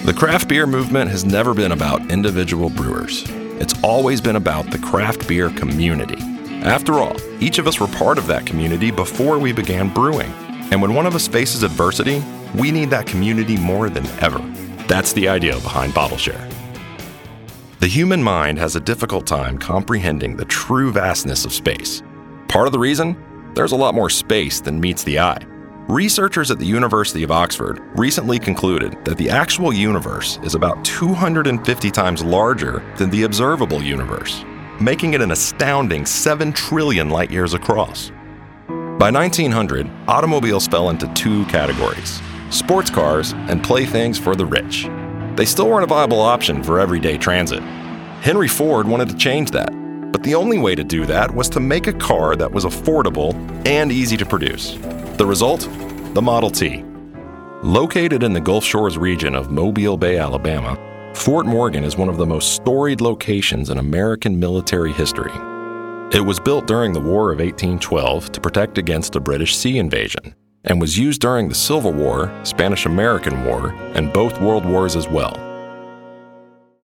The craft beer movement has never been about individual brewers. It's always been about the craft beer community. After all, each of us were part of that community before we began brewing. And when one of us faces adversity, we need that community more than ever. That's the idea behind BottleShare. The human mind has a difficult time comprehending the true vastness of space. Part of the reason? There's a lot more space than meets the eye. Researchers at the University of Oxford recently concluded that the actual universe is about 250 times larger than the observable universe, making it an astounding 7 trillion light years across. By 1900, automobiles fell into 2 categories: sports cars and playthings for the rich. They still weren't a viable option for everyday transit. Henry Ford wanted to change that, but the only way to do that was to make a car that was affordable and easy to produce. The result? The Model T. Located in the Gulf Shores region of Mobile Bay, Alabama, Fort Morgan is one of the most storied locations in American military history. It was built during the War of 1812 to protect against a British sea invasion, and was used during the Civil War, Spanish-American War, and both World Wars as well.